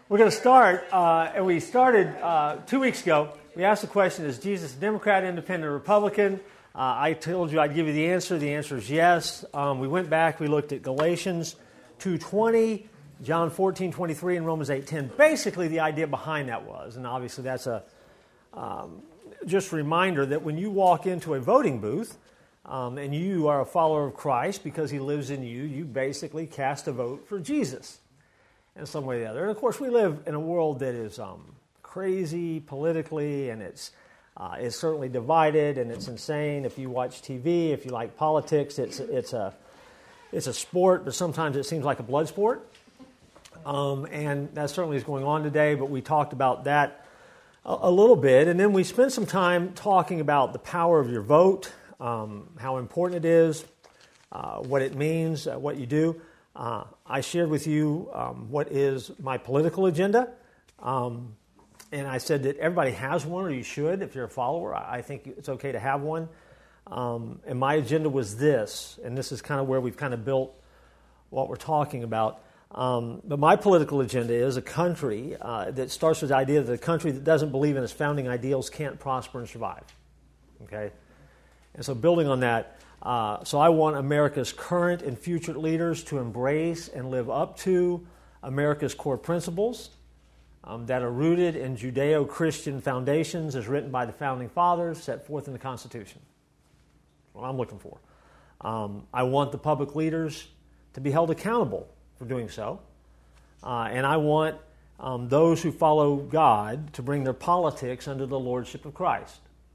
We're going to start, and we started 2 weeks ago. We asked the question, is Jesus a Democrat, Independent, or Republican? I told you I'd give you the answer. The answer is yes. We went back, we looked at Galatians 2:20, John 14:23, and Romans 8:10. Basically, the idea behind that was, and obviously that's a just a reminder that when you walk into a voting booth, and you are a follower of Christ because he lives in you, you basically cast a vote for Jesus in some way or the other. And of course, we live in a world that is crazy politically, and it's certainly divided, and it's insane. If you watch TV, if you like politics, it's a sport, but sometimes it seems like a blood sport. And that certainly is going on today, but we talked about that a little bit. And then we spent some time talking about the power of your vote, how important it is, what it means, what you do. I shared with you what is my political agenda. And I said that everybody has one, or you should if you're a follower. I think it's okay to have one. And my agenda was this, and this is kind of where we've kind of built what we're talking about. But my political agenda is a country that starts with the idea that a country that doesn't believe in its founding ideals can't prosper and survive. Okay? And so building on that, so I want America's current and future leaders to embrace and live up to America's core principles that are rooted in Judeo-Christian foundations as written by the Founding Fathers, set forth in the Constitution. That's what I'm looking for. I want the public leaders to be held accountable for doing so. And I want those who follow God to bring their politics under the lordship of Christ.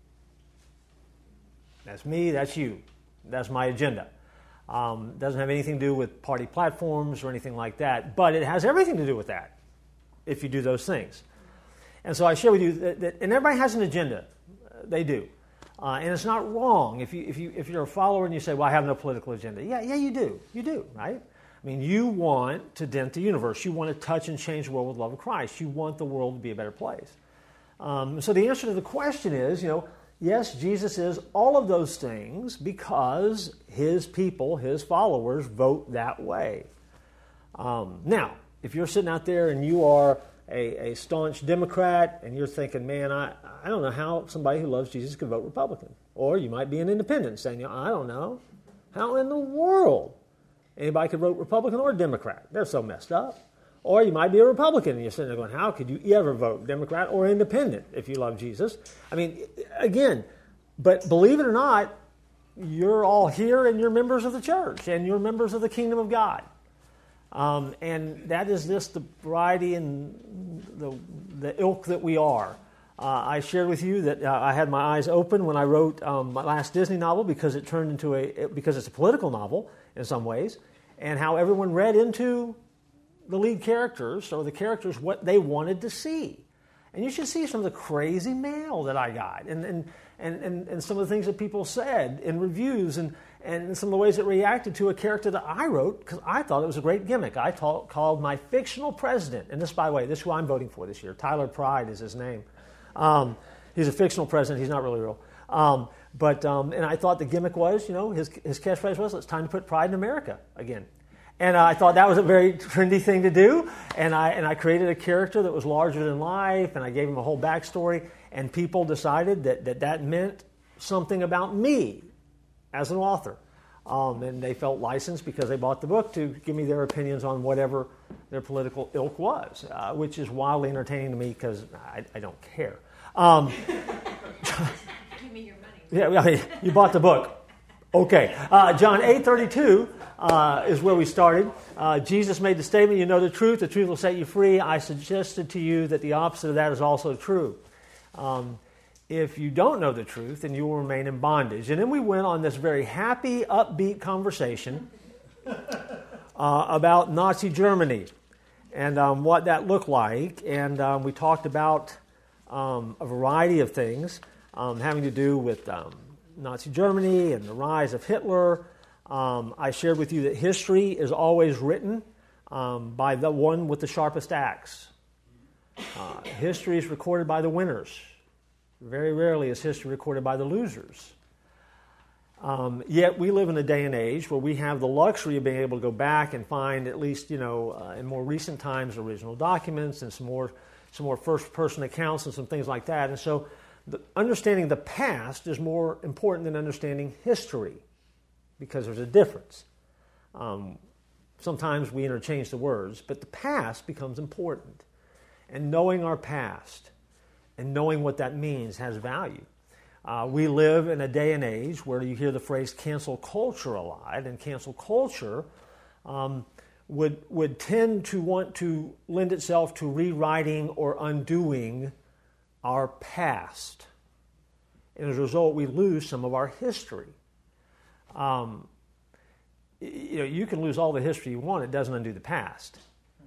That's me, that's you. That's my agenda. Doesn't have anything to do with party platforms or anything like that, but it has everything to do with that if you do those things. And so I share with you that and everybody has an agenda. They do. And it's not wrong if you're a follower and you say, well, I have no political agenda. Yeah, you do. You do, right? I mean, you want to dent the universe. You want to touch and change the world with the love of Christ. You want the world to be a better place. So the answer to the question is, yes, Jesus is all of those things because his people, his followers, vote that way. Now, if you're sitting out there and you are a staunch Democrat and you're thinking, man, I don't know how somebody who loves Jesus could vote Republican. Or you might be an independent saying, I don't know. How in the world anybody could vote Republican or Democrat? They're so messed up. Or you might be a Republican and you're sitting there going, how could you ever vote Democrat or independent if you love Jesus? I mean, again, but believe it or not, you're all here and you're members of the church and you're members of the kingdom of God. And that is just the variety and the ilk that we are. I shared with you that I had my eyes open when I wrote my last Disney novel because it turned into because it's a political novel in some ways, and how everyone read into the lead characters, or the characters, what they wanted to see. And you should see some of the crazy mail that I got, and some of the things that people said in reviews, and some of the ways it reacted to a character that I wrote, because I thought it was a great gimmick. I called my fictional president, and this, by the way, this is who I'm voting for this year. Tyler Pride is his name. He's a fictional president. He's not really real. And I thought the gimmick was, his catchphrase was, it's time to put pride in America again. And I thought that was a very trendy thing to do. And I created a character that was larger than life, and I gave him a whole backstory. And people decided that meant something about me as an author. And they felt licensed because they bought the book to give me their opinions on whatever their political ilk was, which is wildly entertaining to me because I don't care. Give me your money. Yeah, you bought the book. Okay. John 8:32 is where we started. Jesus made the statement, you know the truth will set you free. I suggested to you that the opposite of that is also true. If you don't know the truth, then you will remain in bondage. And then we went on this very happy, upbeat conversation about Nazi Germany and what that looked like. And we talked about a variety of things having to do with Nazi Germany and the rise of Hitler. I shared with you that history is always written by the one with the sharpest axe. History is recorded by the winners. Very rarely is history recorded by the losers. Yet we live in a day and age where we have the luxury of being able to go back and find, at least in more recent times, original documents and some more first-person accounts and some things like that. And so understanding the past is more important than understanding history, because there's a difference. Sometimes we interchange the words, but the past becomes important. And knowing our past and knowing what that means has value. We live in a day and age where you hear the phrase cancel culture a lot, and cancel culture would tend to want to lend itself to rewriting or undoing our past. And as a result, we lose some of our history. You can lose all the history you want, it doesn't undo the past.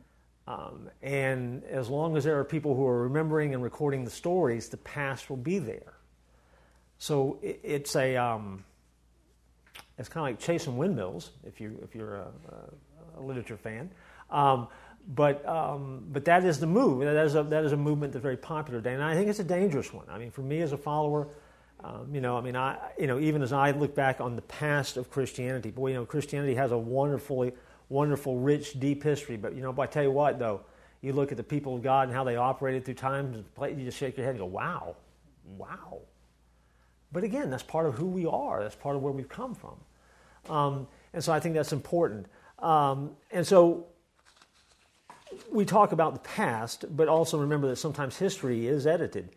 And as long as there are people who are remembering and recording the stories, the past will be there. So it's it's kind of like chasing windmills if you're a literature fan. But that is the move. That is a movement that's very popular today, and I think it's a dangerous one. I mean, for me as a follower, even as I look back on the past of Christianity, Christianity has a wonderful, rich, deep history. But I tell you what, though, you look at the people of God and how they operated through times, you just shake your head and go, wow. But again, that's part of who we are. That's part of where we've come from. And so I think that's important. And so we talk about the past, but also remember that sometimes history is edited.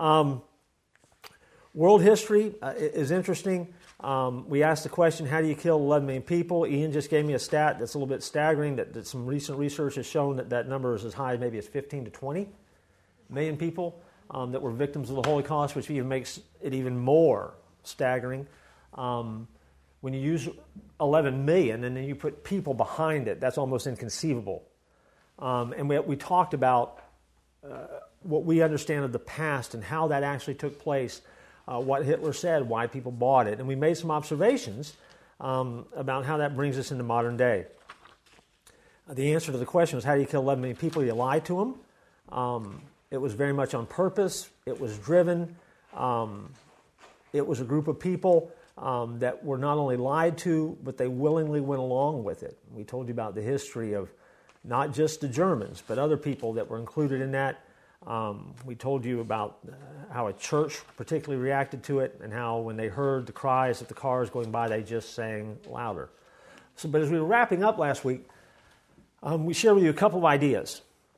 World history is interesting. We asked the question, how do you kill 11 million people? Ian just gave me a stat that's a little bit staggering, that some recent research has shown that number is as high as maybe as 15 to 20 million people that were victims of the Holocaust, which even makes it even more staggering. When you use 11 million and then you put people behind it, that's almost inconceivable. And we talked about what we understand of the past and how that actually took place, what Hitler said, why people bought it. And we made some observations about how that brings us into modern day. The answer to the question was, how do you kill 11 million people? You lie to them. It was very much on purpose. It was driven. It was a group of people that were not only lied to, but they willingly went along with it. We told you about the history of not just the Germans, but other people that were included in that. We told you about how a church particularly reacted to it, and how when they heard the cries of the cars going by, they just sang louder. But as we were wrapping up last week, we shared with you a couple of ideas.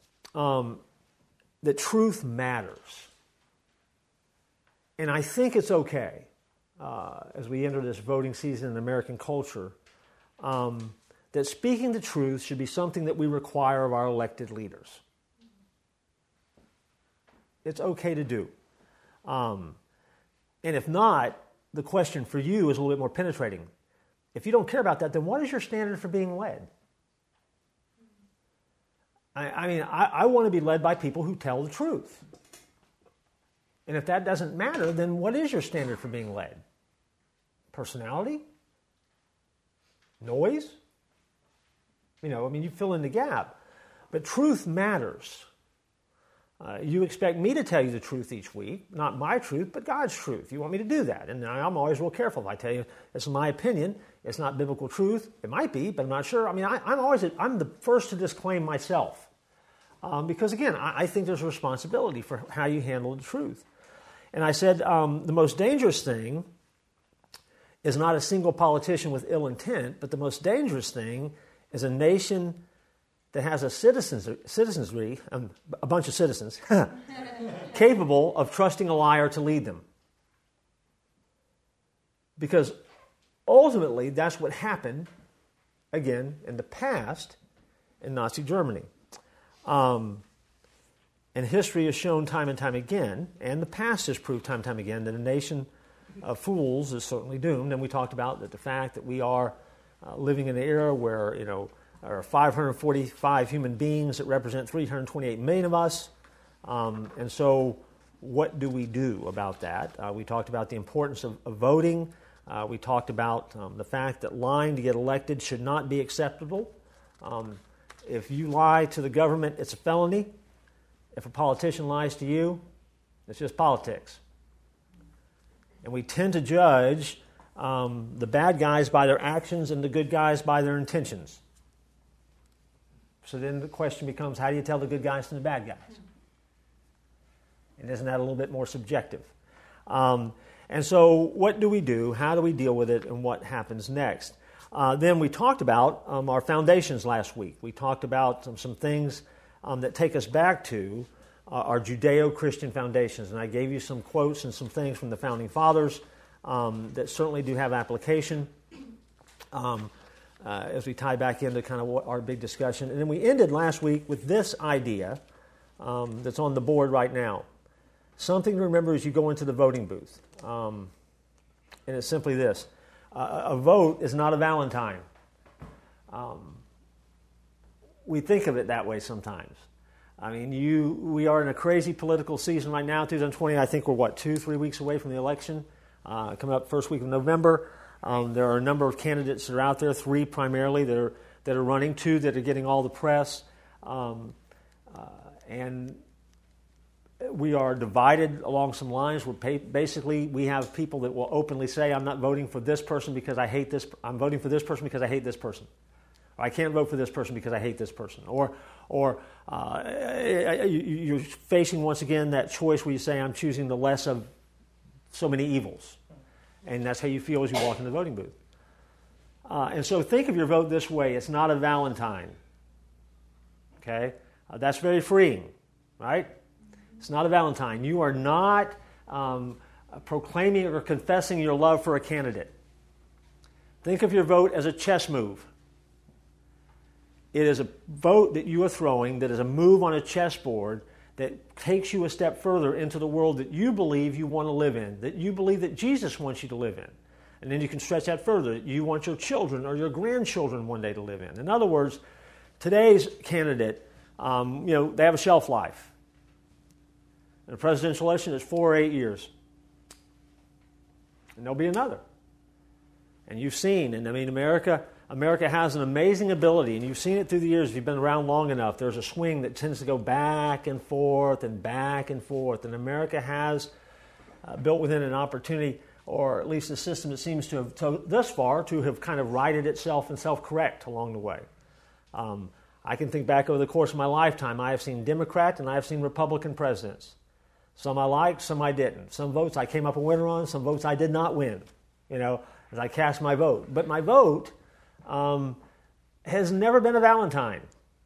That truth matters. And I think it's okay, as we enter this voting season in American culture, that speaking the truth should be something that we require of our elected leaders. It's okay to do. And if not, the question for you is a little bit more penetrating. If you don't care about that, then what is your standard for being led? I want to be led by people who tell the truth. And if that doesn't matter, then what is your standard for being led? Personality? Noise? You fill in the gap. But truth matters. You expect me to tell you the truth each week, not my truth, but God's truth. You want me to do that. And I'm always real careful. If I tell you it's my opinion, it's not biblical truth. It might be, but I'm not sure. I'm the first to disclaim myself. Because again, I think there's a responsibility for how you handle the truth. And I said the most dangerous thing is not a single politician with ill intent, but the most dangerous thing is a nation that has a citizenry, a bunch of citizens, capable of trusting a liar to lead them. Because ultimately, that's what happened, again, in the past in Nazi Germany. And history has shown time and time again, and the past has proved time and time again, that a nation of fools is certainly doomed. And we talked about that the fact that we are living in an era where, there are 545 human beings that represent 328 million of us. And so what do we do about that? We talked about the importance of voting. We talked about the fact that lying to get elected should not be acceptable. If you lie to the government, it's a felony. If a politician lies to you, it's just politics. And we tend to judge the bad guys by their actions and the good guys by their intentions. So then the question becomes, how do you tell the good guys from the bad guys? And isn't that a little bit more subjective? And so what do we do? How do we deal with it? And what happens next? Then we talked about our foundations last week. We talked about some things that take us back to our Judeo-Christian foundations. And I gave you some quotes and some things from the Founding Fathers that certainly do have application as we tie back into kind of what our big discussion. And then we ended last week with this idea that's on the board right now. Something to remember as you go into the voting booth. And it's simply this. A vote is not a Valentine. We think of it that way sometimes. I mean, we are in a crazy political season right now, 2020. I think we're, 2-3 weeks away from the election, coming up first week of November. There are a number of candidates that are out there, 3 primarily that are running, 2 that are getting all the press. And we are divided along some lines. Basically, we have people that will openly say, I'm not voting for this person because I hate this. I'm voting for this person because I hate this person. Or I can't vote for this person because I hate this person. Or you're facing, once again, that choice where you say, I'm choosing the less of so many evils. And that's how you feel as you walk in the voting booth. And so think of your vote this way. It's not a Valentine. Okay? That's very freeing, right? It's not a Valentine. You are not proclaiming or confessing your love for a candidate. Think of your vote as a chess move. It is a vote that you are throwing that is a move on a chessboard that takes you a step further into the world that you believe you want to live in, that you believe that Jesus wants you to live in. And then you can stretch that further. You want your children or your grandchildren one day to live in. In other words, today's candidate, they have a shelf life. In a presidential election, it's 4 or 8 years. And there'll be another. And you've seen, and I mean, America has an amazing ability, and you've seen it through the years if you've been around long enough. There's a swing that tends to go back and forth and back and forth. And America has built within an opportunity, or at least a system that seems to have, thus far, to have kind of righted itself and self-correct along the way. I can think back over the course of my lifetime. I have seen Democrat and I have seen Republican presidents. Some I liked, some I didn't. Some votes I came up a winner on, some votes I did not win, as I cast my vote. But my vote has never been a Valentine.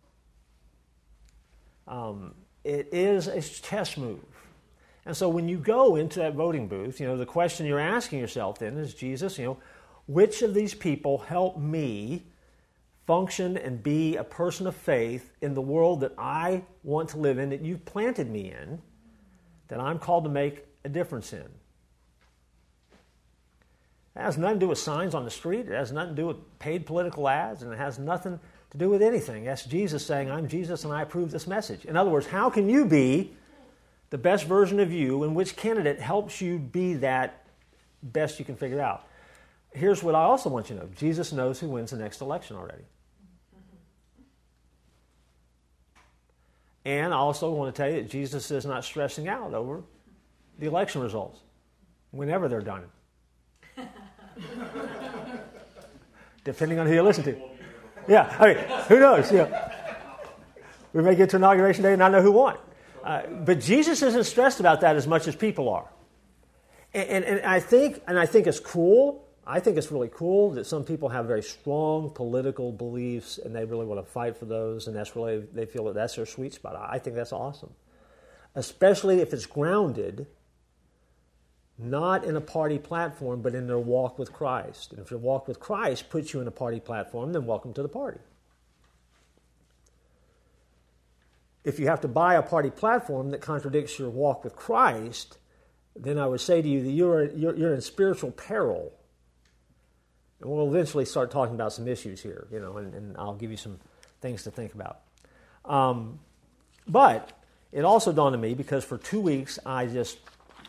It is a chess move. And so when you go into that voting booth, the question you're asking yourself then is, Jesus, which of these people help me function and be a person of faith in the world that I want to live in, that you've planted me in, that I'm called to make a difference in. It has nothing to do with signs on the street. It has nothing to do with paid political ads, and it has nothing to do with anything. That's Jesus saying, I'm Jesus and I approve this message. In other words, how can you be the best version of you, and which candidate helps you be that best you can figure out? Here's what I also want you to know. Jesus knows who wins the next election already. And I also want to tell you that Jesus is not stressing out over the election results whenever they're done. Depending on who you listen to. Yeah, I mean, who knows? We may get to Inauguration Day and not know who won. But Jesus isn't stressed about that as much as people are. And I think it's cool. I think it's really cool that some people have very strong political beliefs and they really want to fight for those, and they feel that that's their sweet spot. I think that's awesome. Especially if it's grounded not in a party platform, but in their walk with Christ. And if your walk with Christ puts you in a party platform, then welcome to the party. If you have to buy a party platform that contradicts your walk with Christ, then I would say to you that you're in spiritual peril. And we'll eventually start talking about some issues here, and I'll give you some things to think about. But it also dawned on me, because for 2 weeks I just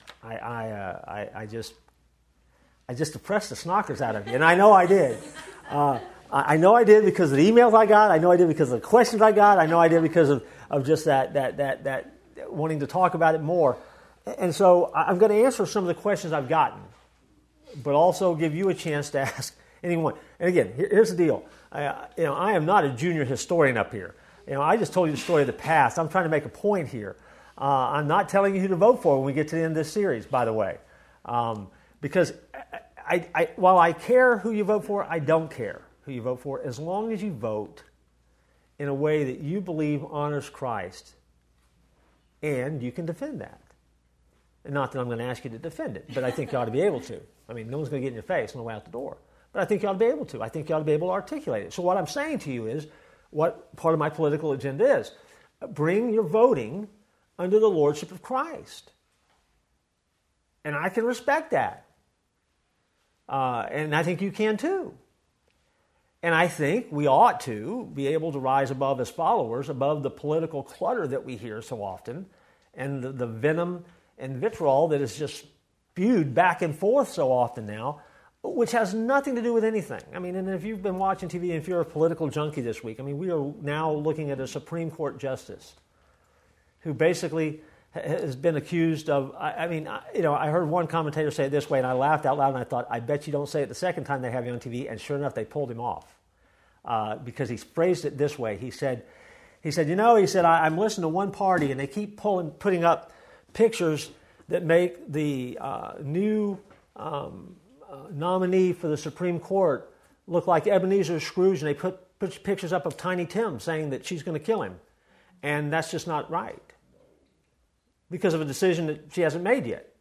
depressed the snockers out of you, and I know I did. I know I did because of the emails I got. I know I did because of the questions I got. I know I did because of just that wanting to talk about it more. And so I'm going to answer some of the questions I've gotten but also give you a chance to ask anyone. And again, here's the deal. I am not a junior historian up here. I just told you the story of the past. I'm trying to make a point here. I'm not telling you who to vote for when we get to the end of this series, by the way. Because while I care who you vote for, I don't care who you vote for, as long as you vote in a way that you believe honors Christ, and you can defend that. And not that I'm going to ask you to defend it, but I think you ought to be able to. I mean, no one's going to get in your face on the way out the door. But I think you ought to be able to. I think you ought to be able to articulate it. So what I'm saying to you is what part of my political agenda is. Bring your voting under the lordship of Christ. And I can respect that. And I think you can too. And I think we ought to be able to rise above as followers, above the political clutter that we hear so often, and the venom and vitriol that is just spewed back and forth so often now, which has nothing to do with anything. I mean, and if you've been watching TV, if you're a political junkie this week, I mean, we are now looking at a Supreme Court justice who basically has been accused of, I heard one commentator say it this way, and I laughed out loud, and I thought, I bet you don't say it the second time they have you on TV, and sure enough, they pulled him off. Because he phrased it this way. He said, I'm listening to one party, and they keep putting up pictures that make the new nominee for the Supreme Court look like Ebenezer Scrooge, and they put pictures up of Tiny Tim saying that she's going to kill him. And that's just not right, because of a decision that she hasn't made yet.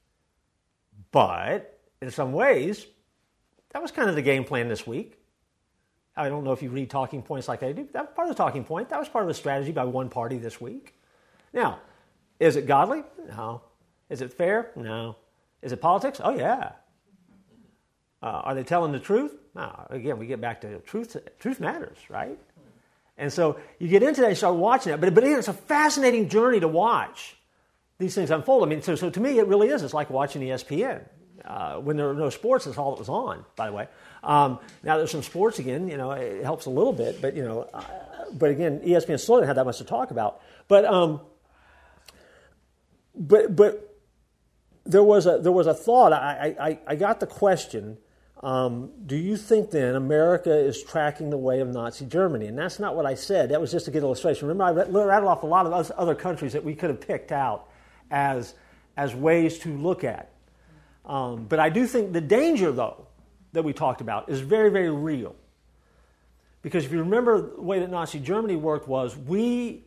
But in some ways, that was kind of the game plan this week. I don't know if you read talking points like I do, but that was part of the talking point. That was part of the strategy by one party this week. Now, is it godly? No. Is it fair? No. Is it politics? Oh, yeah. Are they telling the truth? No. Again, we get back to truth. Truth matters, right? And so you get into that and start watching it. But again, it's a fascinating journey to watch these things unfold. I mean, so to me, it really is. It's like watching ESPN. When there were no sports, that's all that was on, by the way. Now there's some sports again, it helps a little bit, but again, ESPN still didn't have that much to talk about. But there was a thought. I got the question, do you think then America is tracking the way of Nazi Germany? And that's not what I said. That was just a good illustration. Remember, I rattled off a lot of other countries that we could have picked out as ways to look at. But I do think the danger, though, that we talked about is very, very real. Because if you remember, the way that Nazi Germany worked was we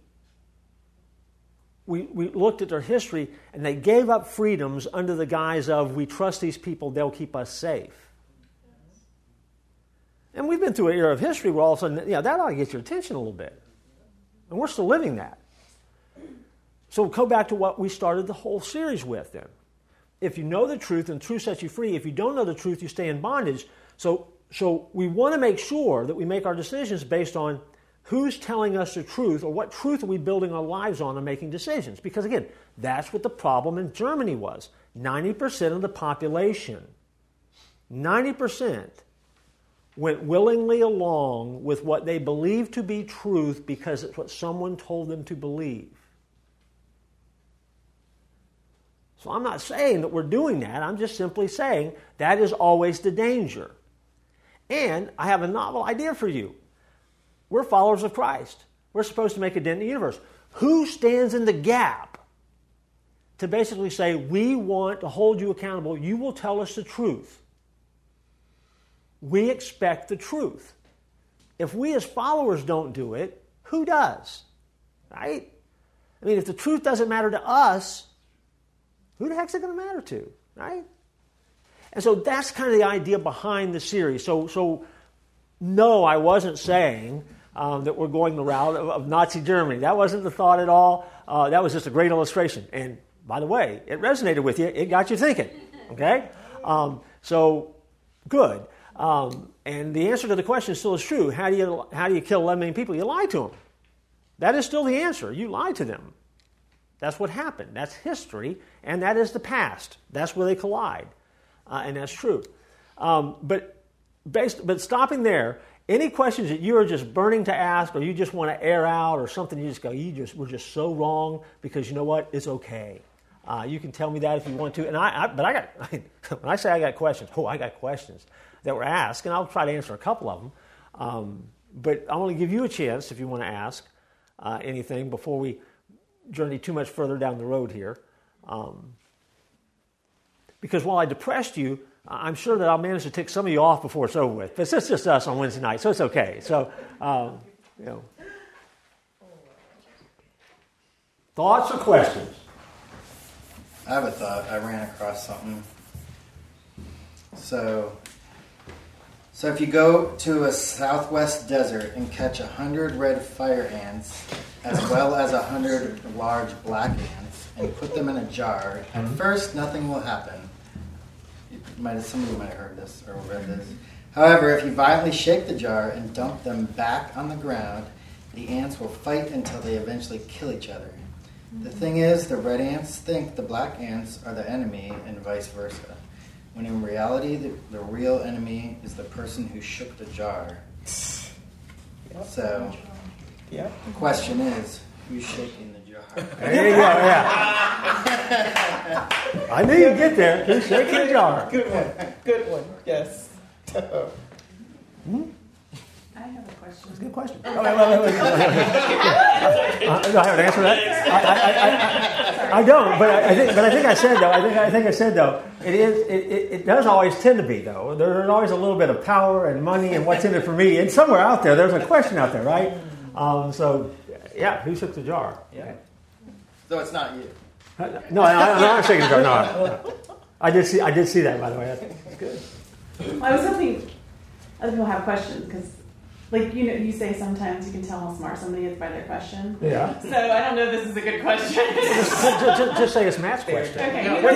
looked at their history, and they gave up freedoms under the guise of, we trust these people, they'll keep us safe. And we've been through an era of history where all of a sudden, that ought to get your attention a little bit. And we're still living that. So go back to what we started the whole series with then. If you know the truth, and the truth sets you free. If you don't know the truth, you stay in bondage. So we want to make sure that we make our decisions based on who's telling us the truth, or what truth are we building our lives on and making decisions. Because again, that's what the problem in Germany was. 90% of the population, 90% went willingly along with what they believed to be truth because it's what someone told them to believe. So I'm not saying that we're doing that. I'm just simply saying that is always the danger. And I have a novel idea for you. We're followers of Christ. We're supposed to make a dent in the universe. Who stands in the gap to basically say, we want to hold you accountable. You will tell us the truth. We expect the truth. If we as followers don't do it, who does? Right? I mean, if the truth doesn't matter to us, who the heck's it going to matter to, right? And so that's kind of the idea behind the series. So no, I wasn't saying that we're going the route of Nazi Germany. That wasn't the thought at all. That was just a great illustration. And by the way, it resonated with you. It got you thinking, okay? So good. And the answer to the question still is true. How do you kill 11 million people? You lie to them. That is still the answer. You lie to them. That's what happened. That's history, and that is the past. That's where they collide, and that's true. But stopping there, any questions that you are just burning to ask, or you just want to air out, or something you just go, we're just so wrong, because you know what? It's okay. You can tell me that if you want to. When I say I got questions, I got questions that were asked, and I'll try to answer a couple of them. But I want to give you a chance if you want to ask anything before we journey too much further down the road here. Because while I depressed you, I'm sure that I'll manage to tick some of you off before it's over with. But it's just us on Wednesday night, so it's okay. So, thoughts or questions? I have a thought. I ran across something. So if you go to a southwest desert and catch 100 red fire ants, as well as 100 large black ants, and put them in a jar, at first nothing will happen. Some of you might have heard this or read this. However, if you violently shake the jar and dump them back on the ground, the ants will fight until they eventually kill each other. The thing is, the red ants think the black ants are the enemy and vice versa, when in reality, the real enemy is the person who shook the jar. Yep. So, the question is, who's shaking the jar? There you go, yeah. I knew you'd get there. Who's shaking the jar? Good one, yes. I have a question. That's a good question. Wait. Do I have an answer to that? I don't, but I think I said though. I think I said though. It does always tend to be though. There's always a little bit of power and money and what's in it for me. And somewhere out there, there's a question out there, right? So, yeah, who shook the jar? Yeah. So it's not you. No, I'm not shaking the jar. No. I did see that, by the way. That's good. Well, I was hoping other people have questions because, you say sometimes you can tell how smart somebody is by their question. Yeah. So I don't know if this is a good question. just say it's Matt's question. Okay. Well,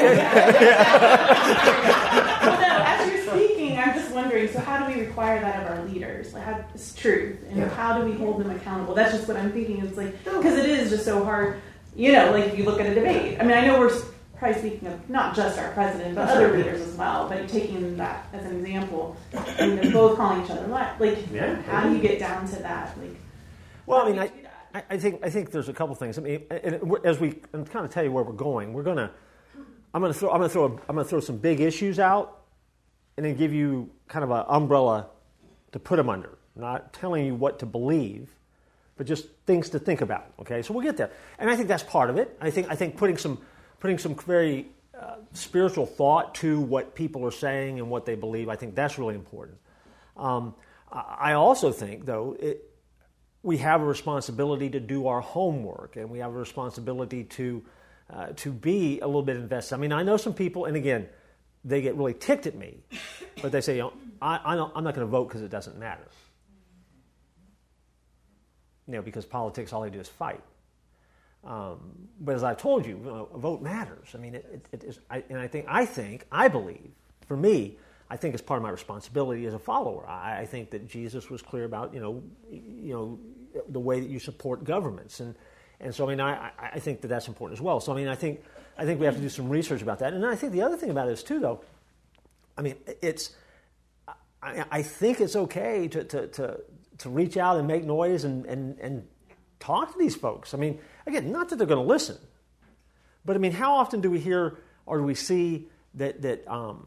no, as you're speaking, I'm just wondering. So how do we require that of our leaders? It's truth, and how do we hold them accountable? That's just what I'm thinking. It's because it is just so hard. If you look at a debate. I mean, I know we're probably speaking of not just our president, but other leaders as well. But taking that as an example, and they're both calling each other how do you get down to that? Well, I mean, I think there's a couple things. I mean, as we kind of tell you where we're going, I'm gonna throw some big issues out, and then give you kind of an umbrella to put them under. Not telling you what to believe, but just things to think about. Okay, so we'll get there, and I think that's part of it. I think putting some very spiritual thought to what people are saying and what they believe. I think that's really important. I also think, though, we have a responsibility to do our homework, and we have a responsibility to be a little bit invested. I mean, I know some people, and again, they get really ticked at me, but they say, I'm not going to vote because it doesn't matter. Because politics, all they do is fight. But as I've told you, a vote matters. I mean, it is. I believe, for me, I think it's part of my responsibility as a follower. I think that Jesus was clear about the way that you support governments, and so I mean, I think that that's important as well. So I mean, I think we have to do some research about that. And I think the other thing about it is too, though. I mean, I think it's okay to reach out and make noise and talk to these folks. I mean, again, not that they're going to listen, but I mean, how often do we hear or do we see that the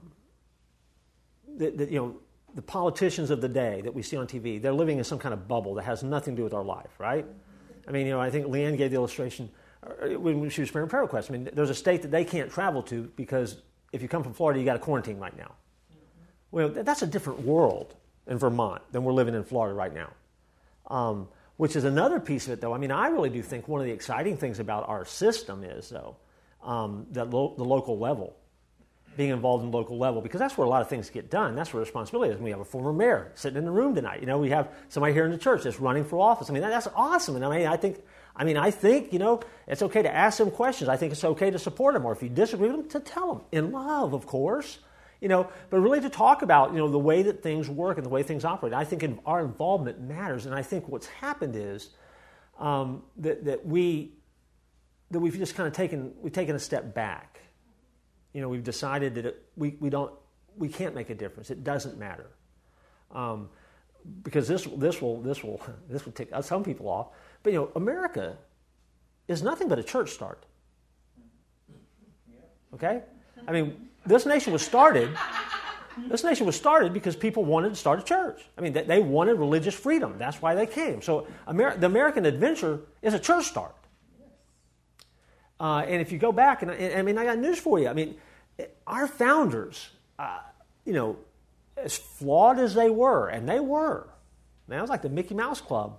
politicians of the day that we see on TV, they're living in some kind of bubble that has nothing to do with our life, right? I mean, I think Leanne gave the illustration when she was sharing prayer requests. I mean, there's a state that they can't travel to because if you come from Florida, you got to quarantine right now. Well, that's a different world in Vermont than we're living in Florida right now. Which is another piece of it, though. I mean, I really do think one of the exciting things about our system is, though, the local level, being involved in the local level, because that's where a lot of things get done. That's where responsibility is. We have a former mayor sitting in the room tonight. We have somebody here in the church that's running for office. I mean, that's awesome. And I think it's okay to ask them questions. I think it's okay to support them, or if you disagree with them, to tell them in love, of course. But really to talk about, the way that things work and the way things operate. I think our involvement matters, and I think what's happened is that we've just kind of taken a step back. We've decided that we can't make a difference. It doesn't matter, because this will tick some people off. But America is nothing but a church start. Okay? I mean, this nation was started because people wanted to start a church. I mean, they wanted religious freedom. That's why they came. So the American adventure is a church start. And if you go back, and I mean, I got news for you. I mean, our founders, as flawed as they were, and they were, man, it was like the Mickey Mouse Club.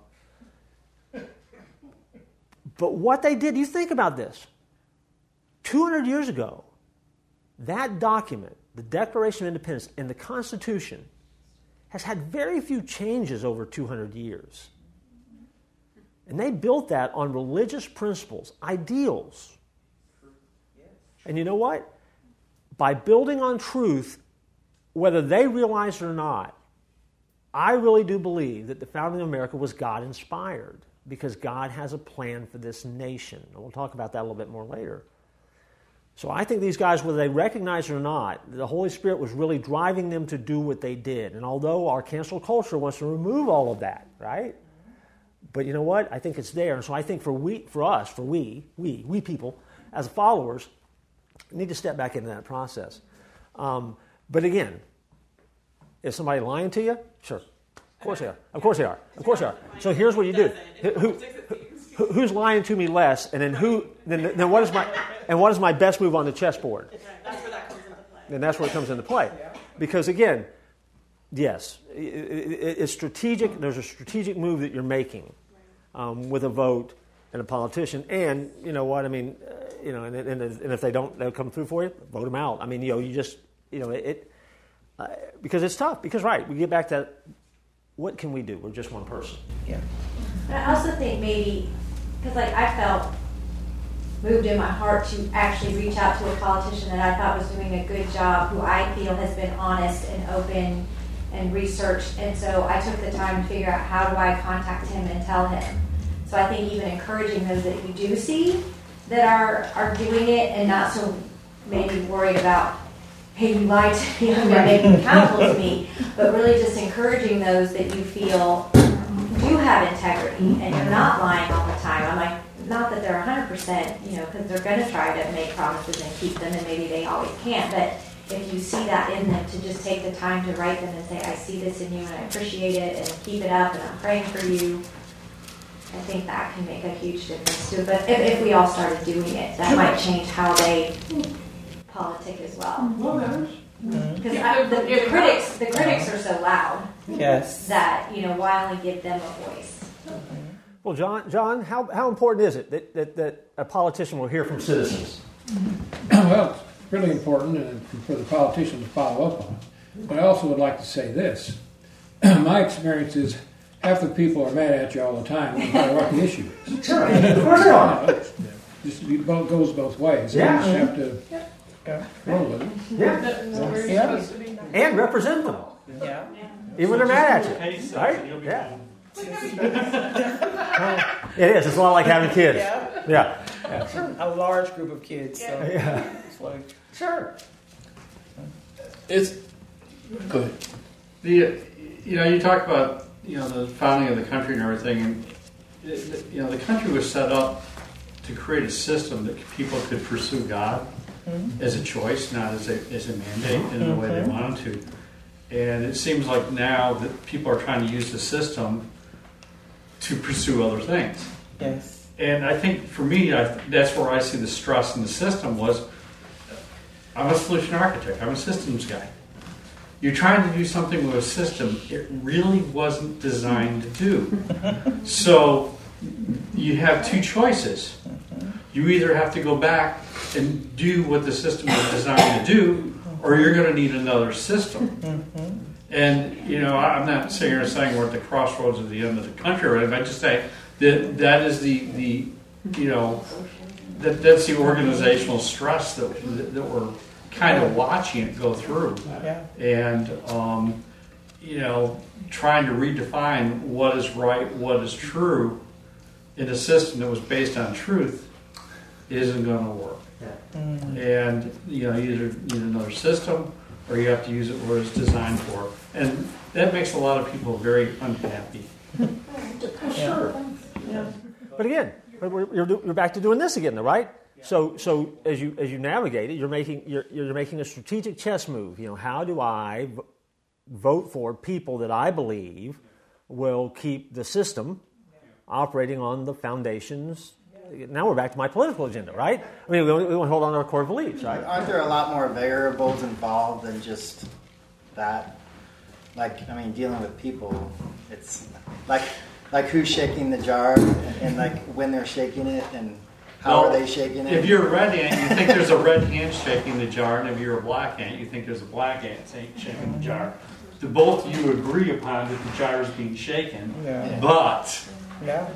But what they did, you think about this. 200 years ago, that document, the Declaration of Independence and the Constitution, has had very few changes over 200 years. And they built that on religious principles, ideals. And you know what? By building on truth, whether they realized it or not, I really do believe that the founding of America was God-inspired, because God has a plan for this nation. And we'll talk about that a little bit more later. So I think these guys, whether they recognize it or not, the Holy Spirit was really driving them to do what they did. And although our cancel culture wants to remove all of that, right? But you know what? I think it's there. And so I think for we people, as followers, need to step back into that process. But again, is somebody lying to you? Sure. Of course they are. Of course they are. Of course they are. So here's what you do. Who's lying to me less, and then what is my best move on the chessboard? That's where that comes into play. And that's where it comes into play. Because again, yes, it's strategic. There's a strategic move that you're making with a vote and a politician. And you know what I mean. And if they'll come through for you, vote them out. I mean, because it's tough. Because we get back to what can we do? We're just one person. Yeah. But I also think maybe, because I felt moved in my heart to actually reach out to a politician that I thought was doing a good job, who I feel has been honest and open and researched. And so I took the time to figure out, how do I contact him and tell him? So I think even encouraging those that you do see that are doing it, and not so maybe worried about, hey, you lied to me, I'm going to make you accountable to me, but really just encouraging those that you feel do have integrity and you're not lying all the time. I'm like, not that they're 100%, because they're going to try to make promises and keep them, and maybe they always can't, but if you see that in them, to just take the time to write them and say, I see this in you and I appreciate it, and keep it up, and I'm praying for you, I think that can make a huge difference too. But if we all started doing it, that might change how they politic as well. Because the critics are so loud. Yes. That why only give them a voice? Well, John, how important is it that a politician will hear from citizens? Well, it's really important, and for the politician to follow up on it. But I also would like to say this: my experience is, half the people are mad at you all the time, no matter what the issue is. Sure, of course they are. It goes both ways. Yeah. You just have to roll with it. Yeah. And represent them. Yeah. Even when they're mad at you. Right? Yeah. It is. It's a lot like having kids. Yeah. A large group of kids. So it's like, Sure. It's good. You talk about the founding of the country and everything, and the country was set up to create a system that people could pursue God as a choice, not as a mandate in the way they wanted to. And it seems like now that people are trying to use the system to pursue other things. yes. And I think for me, that's where I see the stress in the system was, I'm a solution architect, I'm a systems guy. You're trying to do something with a system it really wasn't designed to do. So you have two choices. You either have to go back and do what the system was designed to do, or you're going to need another system. And, I'm not sitting here saying we're at the crossroads of the end of the country or anything. I just say that is that's the organizational stress that we're kind of watching it go through. Yeah. And, trying to redefine what is right, what is true in a system that was based on truth isn't going to work. And, you either need another system or you have to use it where it's designed for. And that makes a lot of people very unhappy. Sure. But again, you're back to doing this again, though, right? So as you navigate it, you're making a strategic chess move. How do I vote for people that I believe will keep the system operating on the foundations? Now we're back to my political agenda, right? I mean, we want to hold on to our core beliefs, right? Aren't there a lot more variables involved than just that? Dealing with people, it's like who's shaking the jar and like when they're shaking it and how are they shaking it? If you're a red ant, you think there's a red ant shaking the jar, and if you're a black ant, you think there's a black ant shaking the jar. The both of you agree upon that the jar is being shaken, but... Yeah.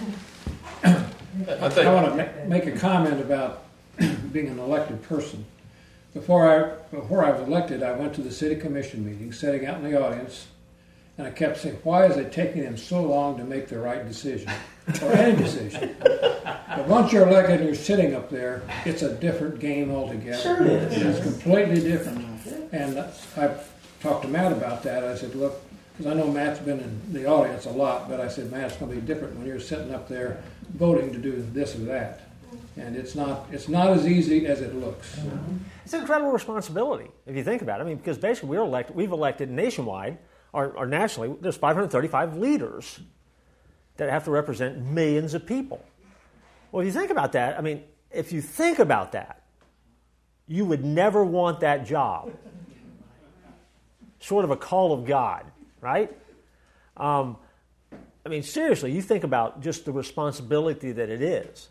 I want to make a comment about being an elected person. Before I was elected, I went to the city commission meeting, sitting out in the audience, and I kept saying, why is it taking them so long to make the right decision, or any decision? But once you're elected and you're sitting up there, it's a different game altogether. Sure it is. It's completely different. And I've talked to Matt about that. I said, look, because I know Matt's been in the audience a lot, but I said, Matt, it's going to be different when you're sitting up there voting to do this or that. And it's not as easy as it looks. It's an incredible responsibility, if you think about it. I mean, because basically we've elected nationwide, or nationally, there's 535 leaders that have to represent millions of people. Well, if you think about that, you would never want that job. Sort of a call of God, right? Seriously, you think about just the responsibility that it is.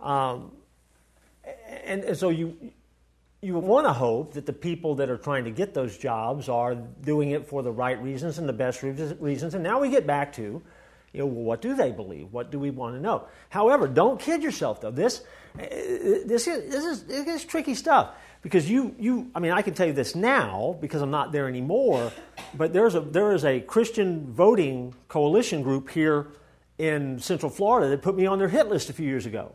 And so you want to hope that the people that are trying to get those jobs are doing it for the right reasons and the best reasons. And now we get back to, what do they believe? What do we want to know? However, don't kid yourself, though. This is tricky stuff. Because I can tell you this now because I'm not there anymore, but there is a Christian voting coalition group here in Central Florida that put me on their hit list a few years ago.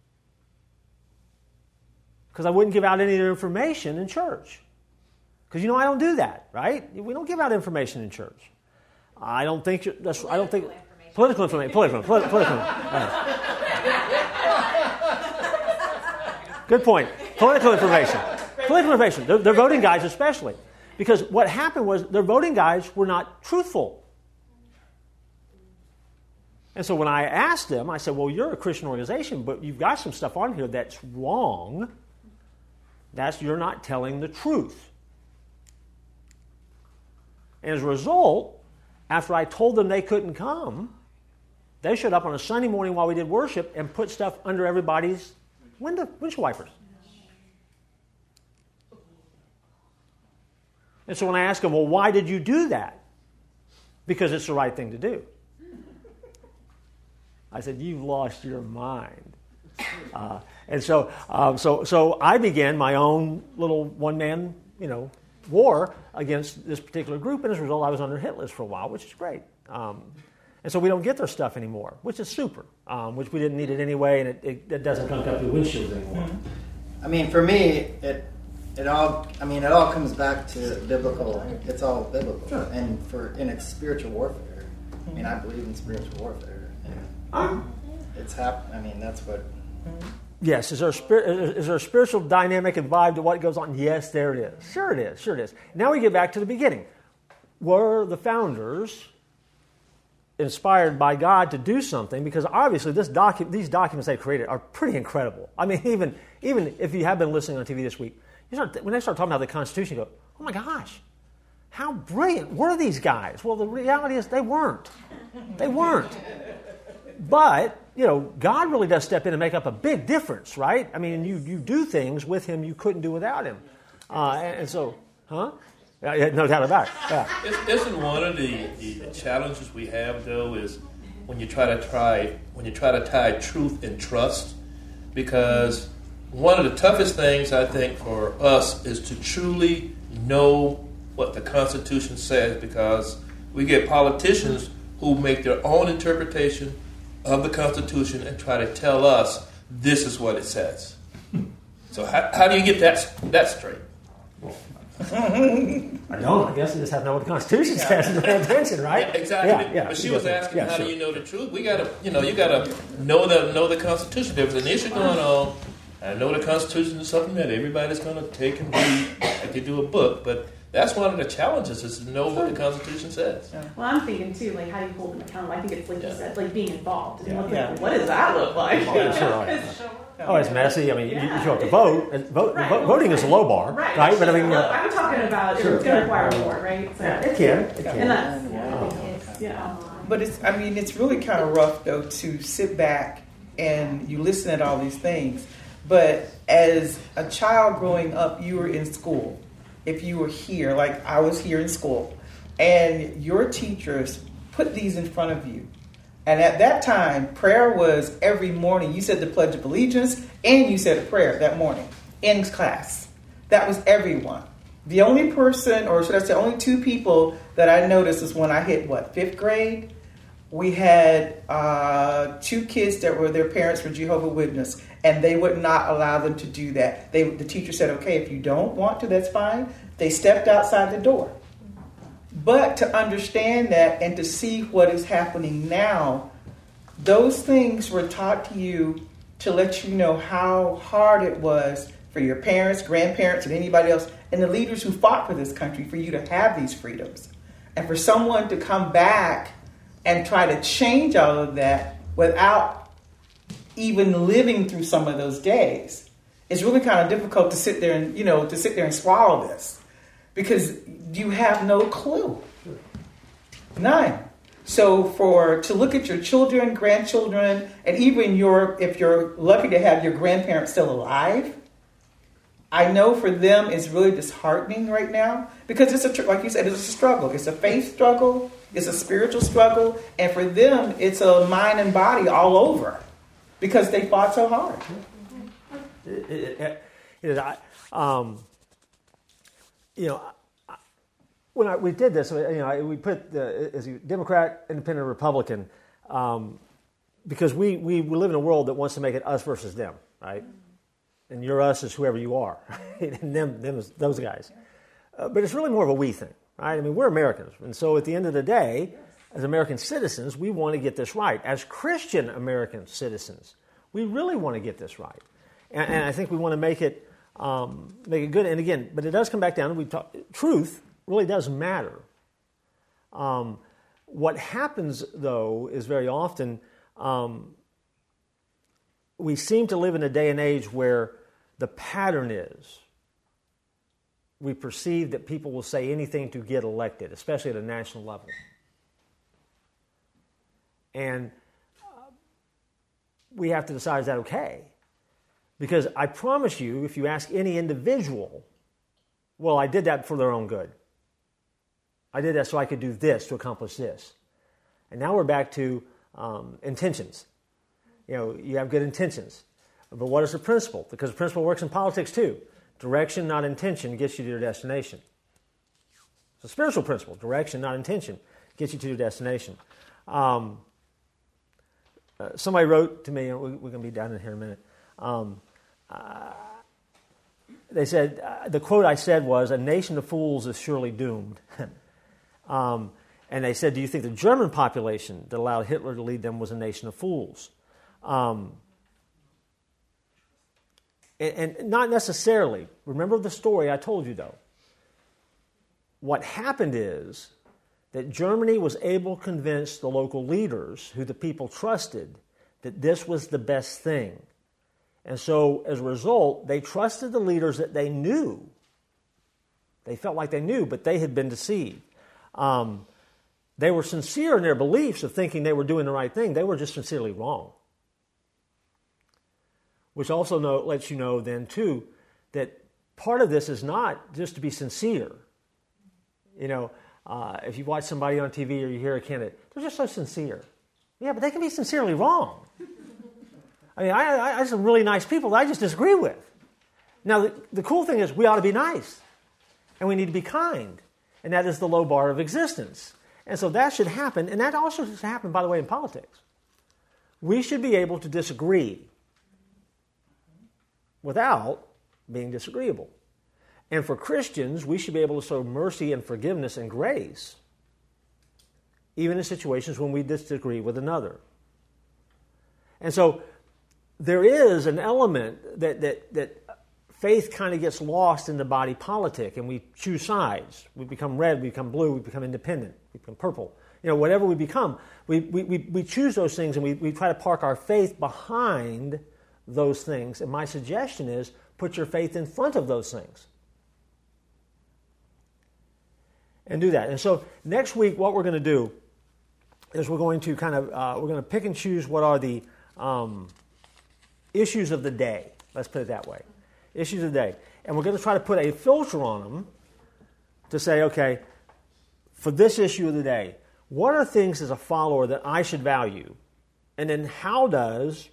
Because I wouldn't give out any of their information in church. Because I don't do that, right? We don't give out information in church. Political information. Good point. Political information. Their voting guides especially. Because what happened was their voting guides were not truthful. And so when I asked them, I said, well, you're a Christian organization, but you've got some stuff on here that's wrong. You're not telling the truth. And as a result, after I told them they couldn't come, they showed up on a Sunday morning while we did worship and put stuff under everybody's windshield wipers. And so when I asked them, well, why did you do that? Because it's the right thing to do. I said, you've lost your mind. And so I began my own little one-man, war against this particular group, and as a result, I was on their hit list for a while, which is great. And so we don't get their stuff anymore, which is super, which we didn't need it anyway, and it doesn't come up to windshields anymore. For me, it all comes back to biblical. It's all biblical, sure. And in its spiritual warfare. I believe in spiritual warfare. It's that's what. Yes, is there a spiritual dynamic and vibe to what goes on? Yes, there it is. Sure it is. Now we get back to the beginning. Were the founders inspired by God to do something? Because obviously these documents they created are pretty incredible. Even if you have been listening on TV this week, when they start talking about the Constitution, you go, oh my gosh, how brilliant were these guys? Well, the reality is they weren't. But, God really does step in and make up a big difference, right? You do things with Him you couldn't do without Him. And so, Yeah, no doubt about it. Yeah. Isn't one of the challenges we have, though, is when you try to tie truth and trust? Because one of the toughest things, I think, for us is to truly know what the Constitution says, because we get politicians who make their own interpretation of the Constitution and try to tell us this is what it says. So how do you get that straight? I don't. I guess we just have to know what the Constitution says and pay attention, right? Yeah, exactly. Yeah, but she was asking, how do you know the truth? We gotta, you gotta know the Constitution. There was an issue going on, I know the Constitution is something that everybody's going to take and read like they do a book, but that's one of the challenges is to know what the Constitution says. Yeah. Well, I'm thinking too, like how do you hold them accountable? I think it's like you said, like being involved. And what does that look like? Oh, it's messy. I mean, you show up to vote, and voting is a low bar, right? But I mean, I'm talking about it's going to require more, right? So, it can. And that's But it's really kind of rough though to sit back and you listen at all these things. But as a child growing up, you were in school. If you were here, like I was here in school, and your teachers put these in front of you. And at that time, prayer was every morning. You said the Pledge of Allegiance and you said a prayer that morning in class. That was everyone. The only person, or should I say only two people that I noticed is when I hit, 5th grade? We had 2 kids that were, their parents were Jehovah's Witness, and they would not allow them to do that. The teacher said, okay, if you don't want to, that's fine. They stepped outside the door. But to understand that and to see what is happening now, those things were taught to you to let you know how hard it was for your parents, grandparents, and anybody else, and the leaders who fought for this country, for you to have these freedoms. And for someone to come back and try to change all of that without even living through some of those days, it's really kind of difficult to sit there and swallow this, because you have no clue. None. So to look at your children, grandchildren, and even if you're lucky to have your grandparents still alive, I know for them it's really disheartening right now, because like you said, it's a struggle. It's a faith struggle. It's a spiritual struggle. And for them, it's a mind and body all over, because they fought so hard. When we did this, we put as a Democrat, Independent, Republican, because we live in a world that wants to make it us versus them, right? And your us is whoever you are, right? And them is those guys. But it's really more of a we thing, right? I mean, we're Americans, and so at the end of the day, as American citizens, we want to get this right. As Christian American citizens, we really want to get this right, and I think we want to make it good. And again, but it does come back down. Truth really does matter. What happens, though, is very often we seem to live in a day and age where the pattern is we perceive that people will say anything to get elected, especially at a national level. And we have to decide, is that okay? Because I promise you, if you ask any individual, well, I did that for their own good. I did that so I could do this to accomplish this. And now we're back to intentions. You have good intentions. But what is the principle? Because the principle works in politics too. Direction, not intention, gets you to your destination. It's a spiritual principle. Direction, not intention, gets you to your destination. Somebody wrote to me, and we're going to be down in here in a minute. They said, the quote I said was, "A nation of fools is surely doomed." And they said, do you think the German population that allowed Hitler to lead them was a nation of fools? And not necessarily. Remember the story I told you, though. What happened is that Germany was able to convince the local leaders, who the people trusted, that this was the best thing. And so, as a result, they trusted the leaders that they knew. They felt like they knew, but they had been deceived. They were sincere in their beliefs of thinking they were doing the right thing. They were just sincerely wrong. Which also lets you know then, too, that part of this is not just to be sincere. If you watch somebody on TV or you hear a candidate, they're just so sincere. Yeah, but they can be sincerely wrong. I mean, I have some really nice people that I just disagree with. Now, the cool thing is we ought to be nice. And we need to be kind. And that is the low bar of existence. And so that should happen. And that also should happen, by the way, in politics. We should be able to disagree without being disagreeable. And for Christians, we should be able to show mercy and forgiveness and grace, even in situations when we disagree with another. And so there is an element that faith kind of gets lost in the body politic, and we choose sides. We become red, we become blue, we become independent, we become purple. Whatever we become, we choose those things, and we try to park our faith behind those things. And my suggestion is put your faith in front of those things. And do that. And so next week, what we're going to do is we're going to we're going to pick and choose what are the issues of the day. Let's put it that way. Issues of the day. And we're going to try to put a filter on them to say, okay, for this issue of the day, what are things as a follower that I should value? And then how does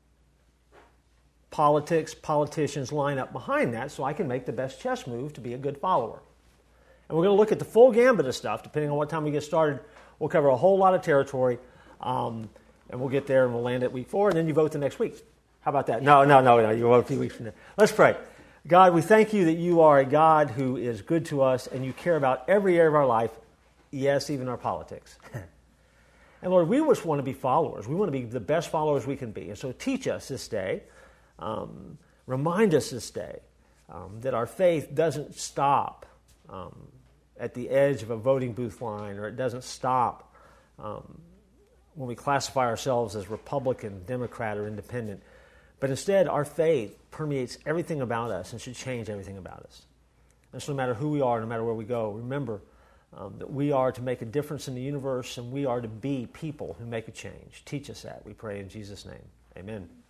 politicians line up behind that so I can make the best chess move to be a good follower? And we're going to look at the full gambit of stuff. Depending on what time we get started, we'll cover a whole lot of territory. And we'll get there and we'll land at week 4, and then you vote the next week. How about that? No. You vote a few weeks from there. Let's pray. God, we thank you that you are a God who is good to us and you care about every area of our life, yes, even our politics. And Lord, we just want to be followers. We want to be the best followers we can be. And so teach us this day, remind us this day that our faith doesn't stop at the edge of a voting booth line, or it doesn't stop when we classify ourselves as Republican, Democrat, or Independent. But instead, our faith permeates everything about us and should change everything about us. And so no matter who we are, no matter where we go, remember that we are to make a difference in the universe, and we are to be people who make a change. Teach us that, we pray in Jesus' name. Amen.